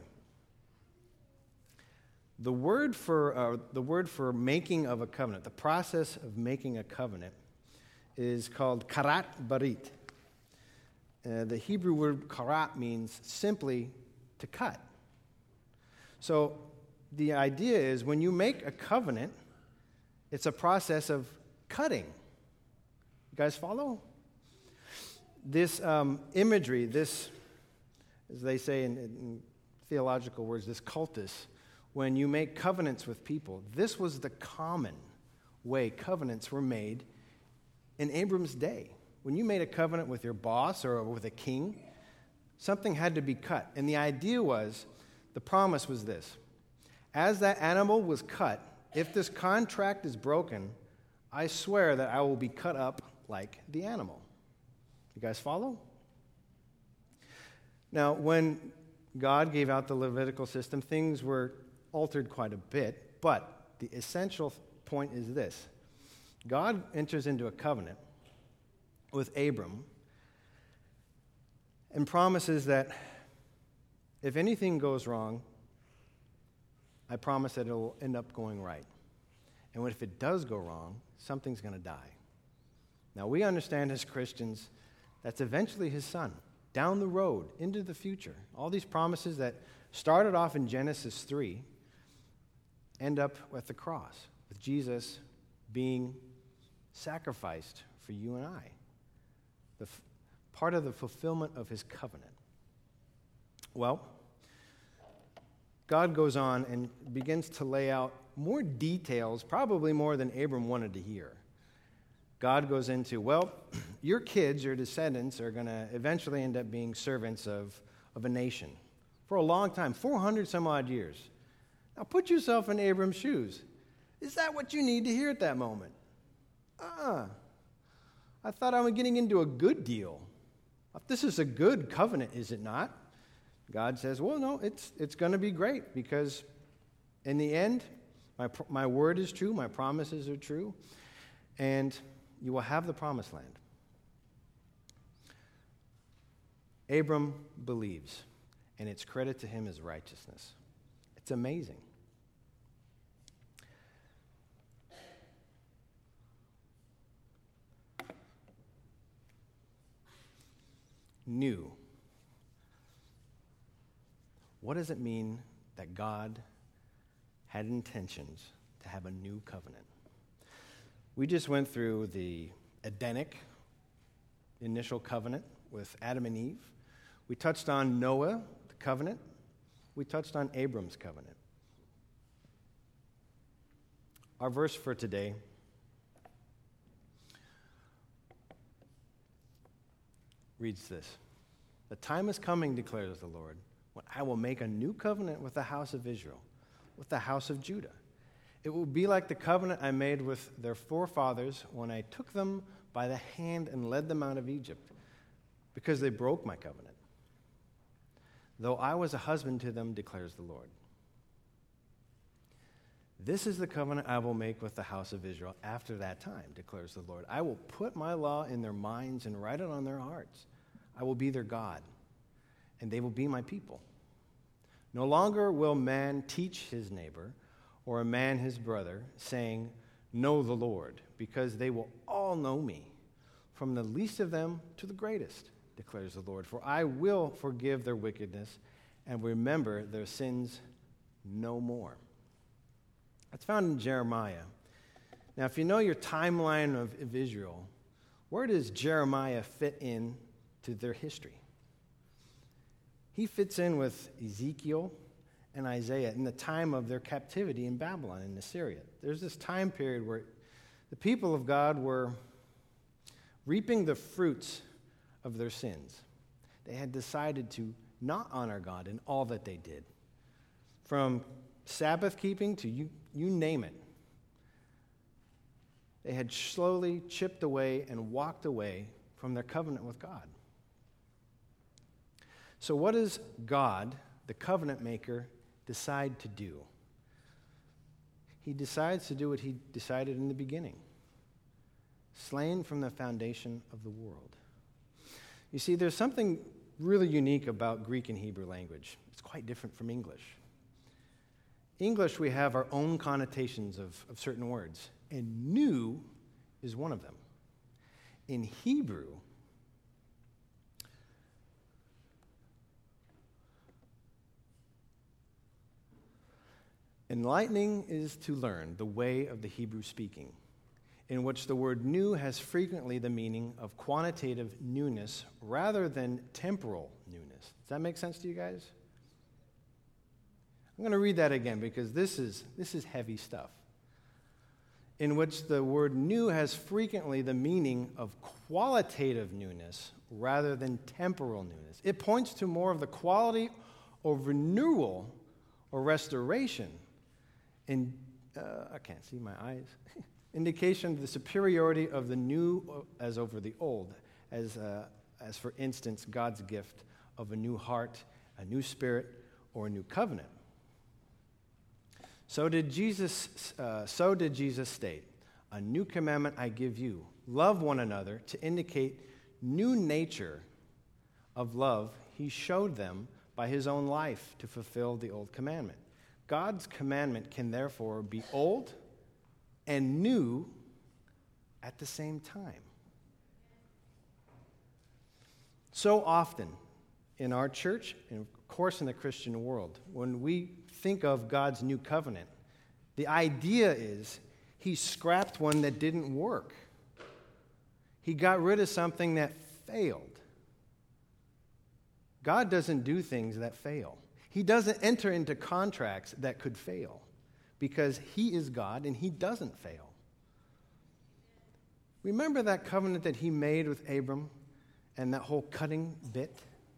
The word for uh, the word for making of a covenant, the process of making a covenant, is called karat barit. Uh, the Hebrew word karat means simply to cut. So the idea is when you make a covenant, it's a process of cutting. You guys follow? This um, imagery, this, as they say in, in theological words, this cultus, when you make covenants with people, this was the common way covenants were made in Abram's day. When you made a covenant with your boss or with a king, something had to be cut. And the idea was, the promise was this. As that animal was cut, if this contract is broken, I swear that I will be cut up like the animal. You guys follow? Now, when God gave out the Levitical system, things were altered quite a bit, but the essential point is this. God enters into a covenant with Abram and promises that if anything goes wrong, I promise that it will end up going right. And if it does go wrong, something's going to die. Now, we understand as Christians that's eventually his son, down the road, into the future. All these promises that started off in Genesis three end up at the cross, with Jesus being sacrificed for you and I. The f- part of the fulfillment of his covenant. Well, God goes on and begins to lay out more details, probably more than Abram wanted to hear. God goes into, well, your kids, your descendants, are going to eventually end up being servants of, of a nation for a long time, four hundred some odd years. Now put yourself in Abram's shoes. Is that what you need to hear at that moment? Ah, I thought I was getting into a good deal. This is a good covenant, is it not? God says, well, no, it's it's going to be great because in the end, my my word is true, my promises are true, and you will have the promised land. Abram believes, and it's credit to him as righteousness. It's amazing. New. What does it mean that God had intentions to have a new covenant? We just went through the Edenic initial covenant with Adam and Eve. We touched on Noah, the covenant. We touched on Abram's covenant. Our verse for today reads this. The time is coming, declares the Lord, when I will make a new covenant with the house of Israel, with the house of Judah. It will be like the covenant I made with their forefathers when I took them by the hand and led them out of Egypt, because they broke my covenant. Though I was a husband to them, declares the Lord. This is the covenant I will make with the house of Israel after that time, declares the Lord. I will put my law in their minds and write it on their hearts. I will be their God, and they will be my people. No longer will man teach his neighbor or a man his brother, saying, know the Lord, because they will all know me, from the least of them to the greatest, declares the Lord. For I will forgive their wickedness and remember their sins no more. That's found in Jeremiah. Now, if you know your timeline of, of Israel, where does Jeremiah fit in to their history? He fits in with Ezekiel and Isaiah in the time of their captivity in Babylon in Assyria. There's this time period where the people of God were reaping the fruits of their sins. They had decided to not honor God in all that they did. From Sabbath keeping to you, you name it. They had slowly chipped away and walked away from their covenant with God. So what does God, the covenant maker, decide to do? He decides to do what he decided in the beginning. Slain from the foundation of the world. You see, there's something really unique about Greek and Hebrew language. It's quite different from English. English, we have our own connotations of, of certain words, and new is one of them. In Hebrew, enlightening is to learn the way of the Hebrew speaking, in which the word new has frequently the meaning of quantitative newness rather than temporal newness. Does that make sense to you guys? I'm going to read that again because this is, this is heavy stuff. In which the word new has frequently the meaning of qualitative newness rather than temporal newness. It points to more of the quality or renewal or restoration. In, uh, I can't see my eyes. Indication of the superiority of the new as over the old, as, uh, as for instance, God's gift of a new heart, a new spirit, or a new covenant. So did Jesus. Uh, so did Jesus state, "A new commandment I give you: love one another." To indicate new nature of love, he showed them by his own life to fulfill the old commandment. God's commandment can therefore be old and new at the same time. So often in our church, and of course in the Christian world, when we think of God's new covenant, the idea is he scrapped one that didn't work. He got rid of something that failed. God doesn't do things that fail. He doesn't enter into contracts that could fail because he is God and he doesn't fail. Remember that covenant that he made with Abram and that whole cutting bit?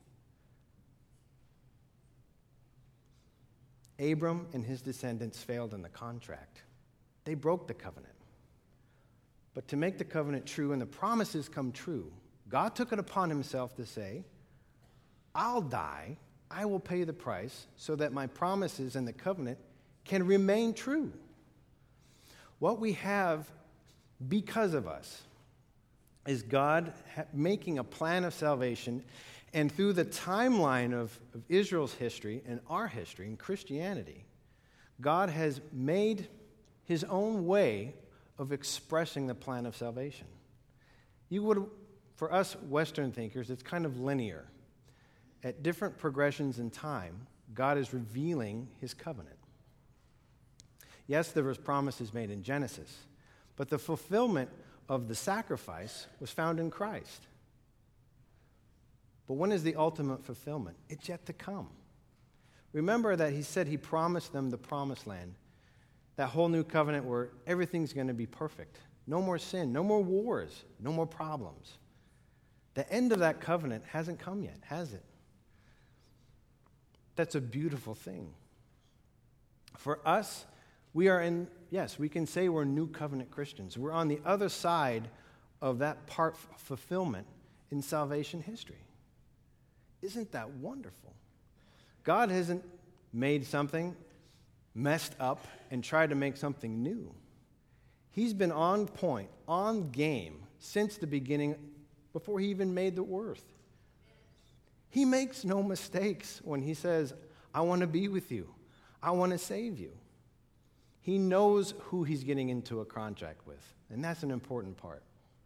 Abram and his descendants failed in the contract. They broke the covenant. But to make the covenant true and the promises come true, God took it upon himself to say, I'll die, I will pay the price so that my promises and the covenant can remain true. What we have because of us is God ha- making a plan of salvation, and through the timeline of, of Israel's history and our history in Christianity, God has made his own way of expressing the plan of salvation. You would, for us Western thinkers, it's kind of linear. At different progressions in time, God is revealing his covenant. Yes, there was promises made in Genesis, but the fulfillment of the sacrifice was found in Christ. But when is the ultimate fulfillment? It's yet to come. Remember that he said he promised them the promised land, that whole new covenant where everything's going to be perfect. No more sin, no more wars, no more problems. The end of that covenant hasn't come yet, has it? That's a beautiful thing. For us, we are in, yes, we can say we're new covenant Christians. We're on the other side of that part f- fulfillment in salvation history. Isn't that wonderful? God hasn't made something, messed up, and tried to make something new. He's been on point, on game, since the beginning, before he even made the earth. He makes no mistakes when he says, I want to be with you. I want to save you. He knows who he's getting into a contract with, and that's an important part.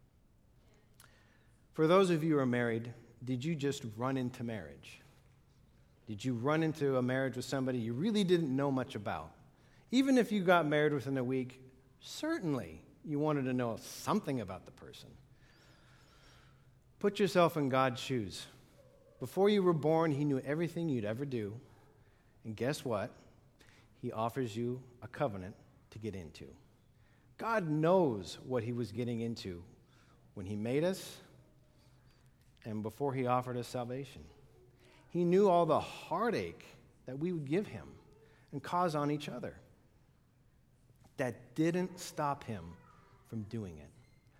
For those of you who are married, did you just run into marriage? Did you run into a marriage with somebody you really didn't know much about? Even if you got married within a week, certainly you wanted to know something about the person. Put yourself in God's shoes. Before you were born, he knew everything you'd ever do, And guess what? He offers you a covenant to get into. God knows what he was getting into when he made us and before he offered us salvation. He knew all the heartache that we would give him and cause on each other. That didn't stop him from doing it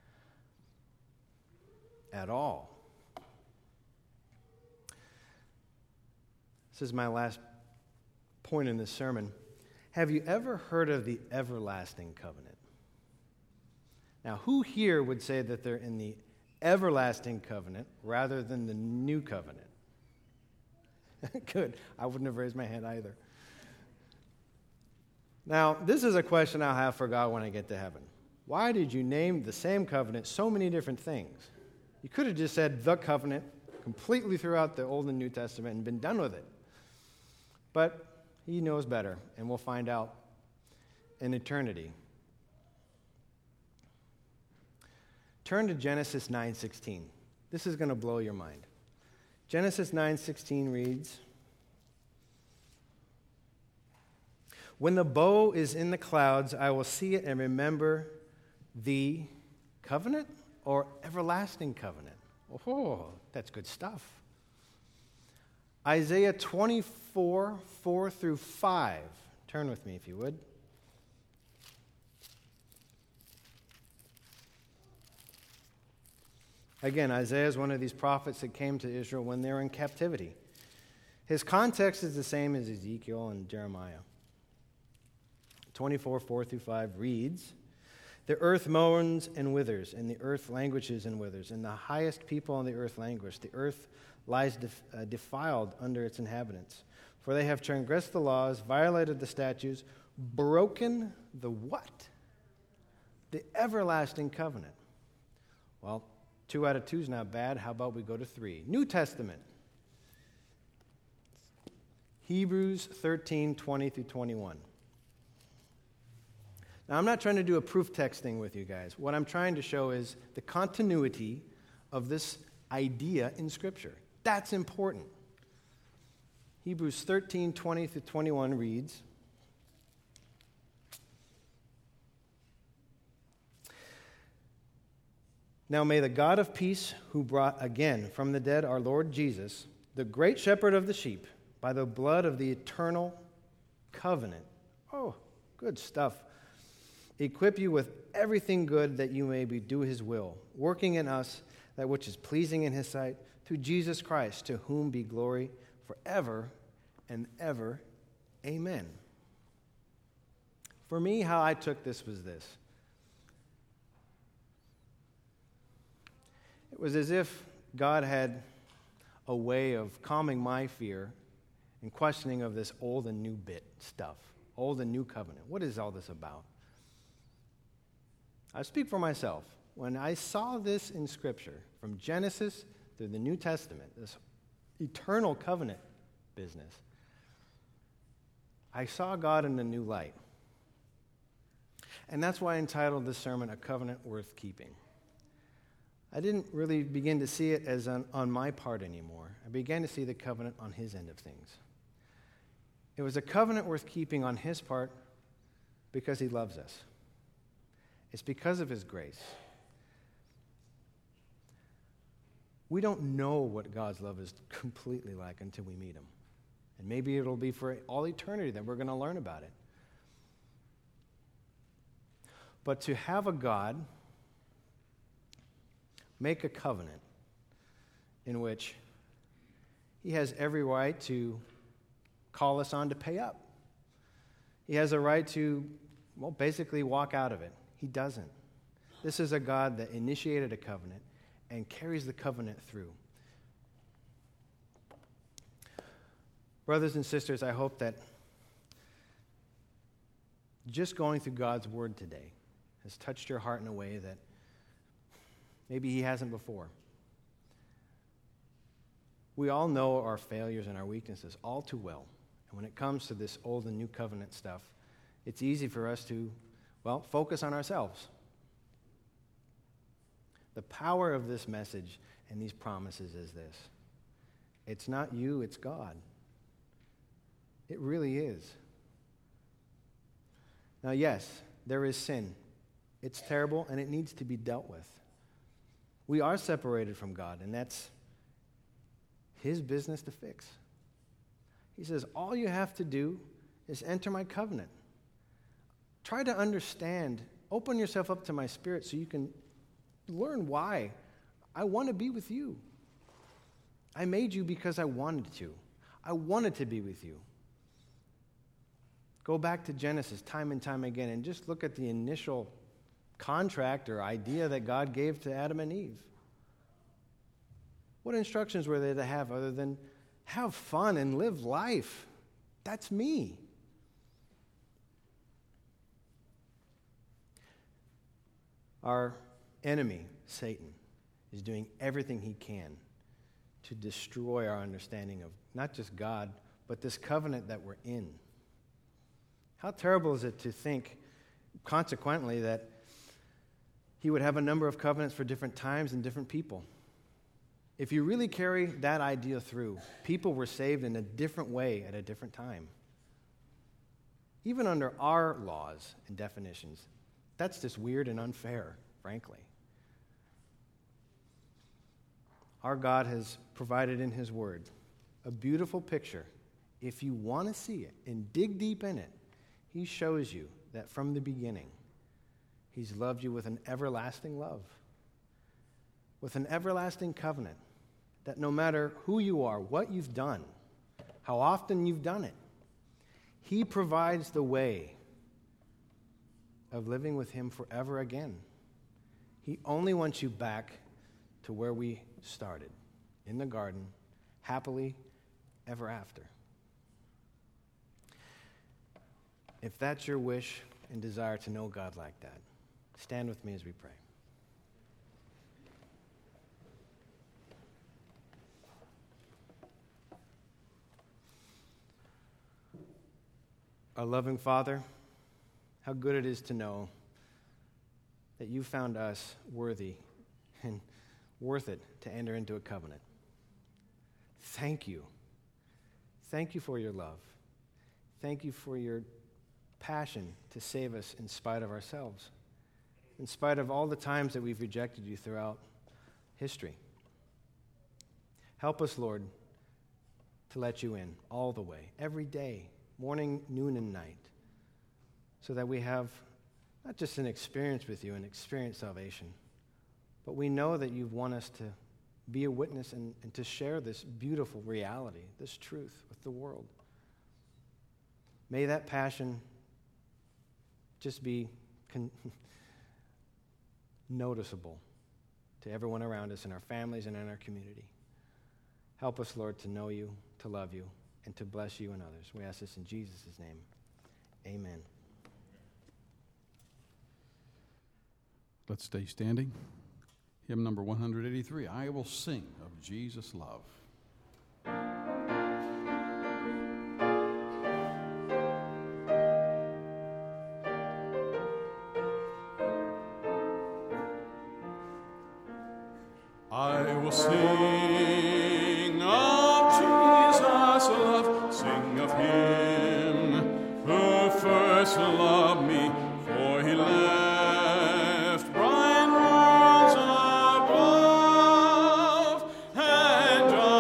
at all. This is my last point in this sermon. Have you ever heard of the everlasting covenant? Now, who here would say that they're in the everlasting covenant rather than the new covenant? Good. I wouldn't have raised my hand either. Now, this is a question I'll have for God when I get to heaven. Why did you name the same covenant so many different things? You could have just said the covenant completely throughout the Old and New Testament and been done with it. But he knows better, and we'll find out in eternity. Turn to Genesis nine sixteen. This is going to blow your mind. Genesis nine sixteen reads, "When the bow is in the clouds, I will see it and remember the covenant or everlasting covenant." Oh, that's good stuff. Isaiah twenty-four, four through five. Turn with me if you would. Again, Isaiah is one of these prophets that came to Israel when they were in captivity. His context is the same as Ezekiel and Jeremiah. twenty-four, four through five reads, "The earth moans and withers, and the earth languishes and withers, and the highest people on the earth languish. The earth lies def- uh, defiled under its inhabitants. For they have transgressed the laws, violated the statutes, broken the what? The everlasting covenant." Well, two out of two is not bad. How about we go to three? New Testament. Hebrews thirteen, twenty through twenty-one. Now, I'm not trying to do a proof texting with you guys. What I'm trying to show is the continuity of this idea in Scripture. That's important. Hebrews thirteen, twenty through twenty-one reads, "Now may the God of peace, who brought again from the dead our Lord Jesus, the great shepherd of the sheep, by the blood of the eternal covenant," oh, good stuff, "equip you with everything good that you may be do his will, working in us that which is pleasing in his sight, through Jesus Christ, to whom be glory forever and ever. Amen." For me, how I took this was this. It was as if God had a way of calming my fear and questioning of this old and new bit stuff, old and new covenant. What is all this about? I speak for myself. When I saw this in Scripture, from Genesis through the New Testament, this eternal covenant business, I saw God in a new light. And that's why I entitled this sermon, "A Covenant Worth Keeping." I didn't really begin to see it as on, on my part anymore. I began to see the covenant on his end of things. It was a covenant worth keeping on his part because he loves us. It's because of his grace. We don't know what God's love is completely like until we meet him. And maybe it'll be for all eternity that we're going to learn about it. But to have a God make a covenant in which he has every right to call us on to pay up. He has a right to, well, basically walk out of it. He doesn't. This is a God that initiated a covenant and carries the covenant through. Brothers and sisters, I hope that just going through God's word today has touched your heart in a way that maybe he hasn't before. We all know our failures and our weaknesses all too well. And when it comes to this old and new covenant stuff, it's easy for us to, well, focus on ourselves. The power of this message and these promises is this. It's not you, it's God. It really is. Now, yes, there is sin. It's terrible, and it needs to be dealt with. We are separated from God, and that's His business to fix. He says, all you have to do is enter my covenant. Try to understand. Open yourself up to my Spirit so you can learn why I want to be with you. I made you because I wanted to. I wanted to be with you. Go back to Genesis time and time again and just look at the initial contract or idea that God gave to Adam and Eve. What instructions were they to have other than have fun and live life? That's me. Our enemy, Satan, is doing everything he can to destroy our understanding of not just God, but this covenant that we're in. How terrible is it to think, consequently, that he would have a number of covenants for different times and different people? If you really carry that idea through, people were saved in a different way at a different time. Even under our laws and definitions, that's just weird and unfair, frankly. Our God has provided in His Word a beautiful picture. If you want to see it and dig deep in it, He shows you that from the beginning, He's loved you with an everlasting love, with an everlasting covenant, that no matter who you are, what you've done, how often you've done it, He provides the way of living with Him forever again. He only wants you back to where we started, in the garden, happily ever after. If that's your wish and desire to know God like that, stand with me as we pray. Our loving Father, how good it is to know that you found us worthy and worth it to enter into a covenant. Thank you. Thank you for your love. Thank you for your passion to save us in spite of ourselves, in spite of all the times that we've rejected you throughout history. Help us, Lord, to let you in all the way, every day, morning, noon, and night, so that we have not just an experience with you and experience salvation, but we know that you want us to be a witness and, and to share this beautiful reality, this truth with the world. May that passion just be con- noticeable to everyone around us in our families and in our community. Help us, Lord, to know you, to love you, and to bless you and others. We ask this in Jesus' name. Amen. Let's stay standing. Hymn number one eighty-three, I Will Sing of Jesus' Love. I will sing of Jesus' love, sing of Him who first loved me, for He left bright worlds above, and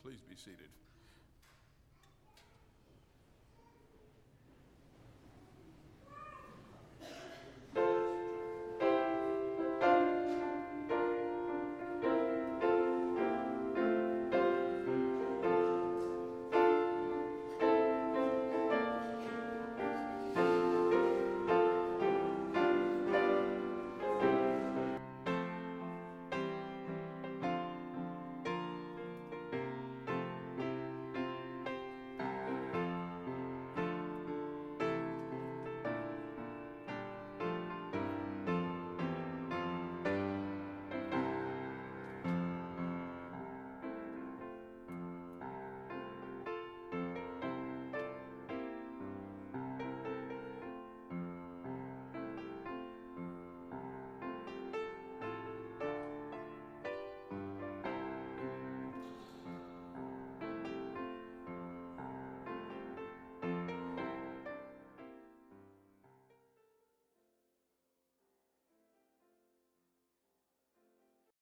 Please be seated.